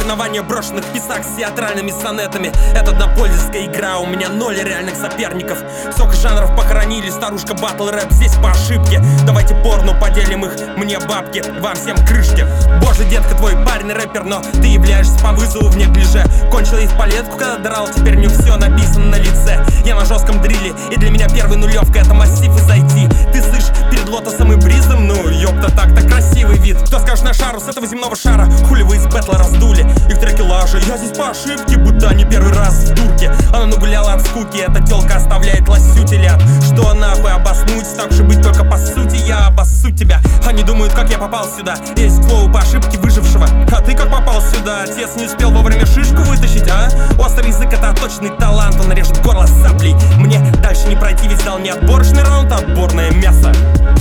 Соревнования брошенных писак с театральными сонетами. Это однопользовская игра, у меня 0 реальных соперников. Сколько жанров похоронили, старушка батл рэп здесь по ошибке. Давайте порно поделим их, мне бабки, вам всем крышки. Боже, детка, твой парень рэпер, но ты являешься по вызову в неглиже. Кончила их палетку, когда драл, теперь не все написано на лице. Я на жестком дриле, и для меня первый нулевка — это массив из IT. Ты слышь, перед лотосом и бризом, ну ёпта, так-то красивый вид. Кто скажет на шару с этого земного шара? Хули вы из бэтла раздули? И в треке лажа, я здесь по ошибке, будто не первый раз в дурке. Она нагуляла от скуки, эта тёлка оставляет лосю телят. Что нахуй обоснуть, так же быть только по сути, я обоссу тебя. Они думают, как я попал сюда. Есть флоу по ошибке выжившего. А ты как попал сюда? Отец не успел вовремя шишку вытащить, а? Острый язык — это точный талант, он режет горло саблей. Мне дальше не пройти, ведь дал не отборочный раунд, а отборное мясо.